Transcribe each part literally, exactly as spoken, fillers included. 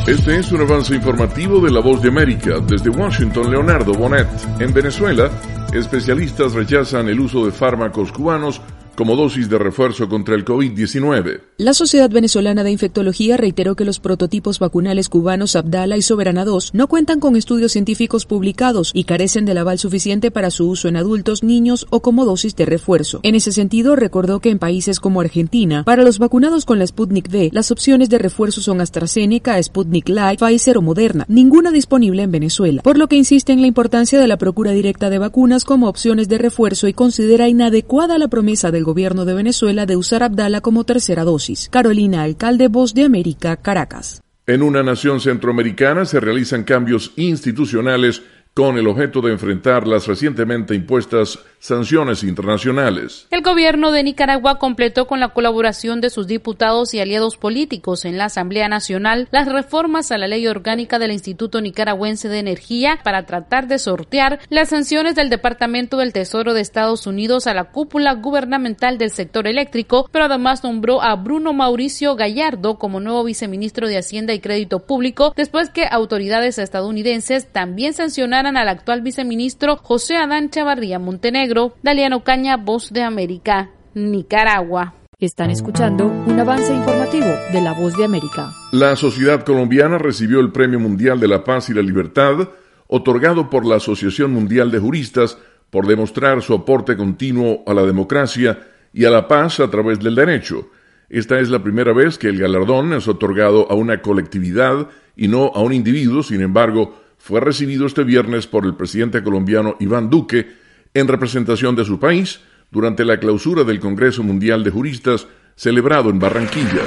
Este es un avance informativo de La Voz de América. Desde Washington, Leonardo Bonet. En Venezuela, especialistas rechazan el uso de fármacos cubanos como dosis de refuerzo contra el COVID diecinueve. La Sociedad Venezolana de Infectología reiteró que los prototipos vacunales cubanos Abdala y Soberana dos no cuentan con estudios científicos publicados y carecen del aval suficiente para su uso en adultos, niños o como dosis de refuerzo. En ese sentido, recordó que en países como Argentina, para los vacunados con la Sputnik V, las opciones de refuerzo son AstraZeneca, Sputnik Light, Pfizer o Moderna, ninguna disponible en Venezuela, por lo que insiste en la importancia de la procura directa de vacunas como opciones de refuerzo y considera inadecuada la promesa del gobierno de Venezuela de usar Abdala como tercera dosis. Carolina Alcalde, Voz de América, Caracas. En una nación centroamericana se realizan cambios institucionales con el objeto de enfrentar las recientemente impuestas sanciones internacionales. El gobierno de Nicaragua completó con la colaboración de sus diputados y aliados políticos en la Asamblea Nacional las reformas a la ley orgánica del Instituto Nicaragüense de Energía para tratar de sortear las sanciones del Departamento del Tesoro de Estados Unidos a la cúpula gubernamental del sector eléctrico, pero además nombró a Bruno Mauricio Gallardo como nuevo viceministro de Hacienda y Crédito Público, después que autoridades estadounidenses también sancionaron al actual viceministro José Adán Chavarría Montenegro. Daliano Caña, Voz de América, Nicaragua. Están escuchando un avance informativo de La Voz de América. La sociedad colombiana recibió el Premio Mundial de la Paz y la Libertad, otorgado por la Asociación Mundial de Juristas, por demostrar su aporte continuo a la democracia y a la paz a través del derecho. Esta es la primera vez que el galardón es otorgado a una colectividad y no a un individuo. Sin embargo, fue recibido este viernes por el presidente colombiano Iván Duque en representación de su país durante la clausura del Congreso Mundial de Juristas celebrado en Barranquilla.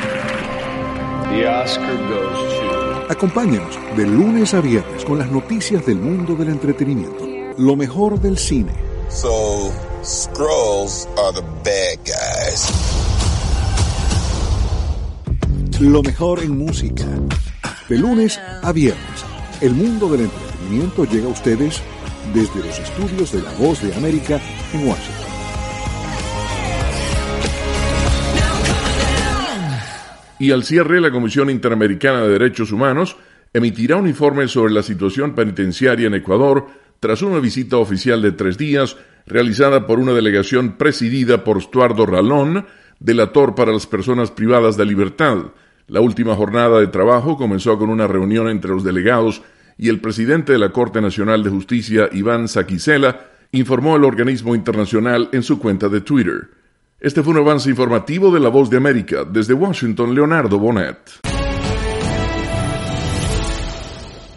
The Oscar goes to... Acompáñanos de lunes a viernes con las noticias del mundo del entretenimiento, lo mejor del cine. So, Skrulls are the bad guys. Lo mejor en música. De lunes a viernes, el mundo del entretenimiento llega a ustedes desde los estudios de La Voz de América en Washington. Y al cierre, la Comisión Interamericana de Derechos Humanos emitirá un informe sobre la situación penitenciaria en Ecuador tras una visita oficial de tres días realizada por una delegación presidida por Stuardo Ralón, delator para las personas privadas de libertad. La última jornada de trabajo comenzó con una reunión entre los delegados y el presidente de la Corte Nacional de Justicia, Iván Saquicela, informó el organismo internacional en su cuenta de Twitter. Este fue un avance informativo de La Voz de América. Desde Washington, Leonardo Bonet.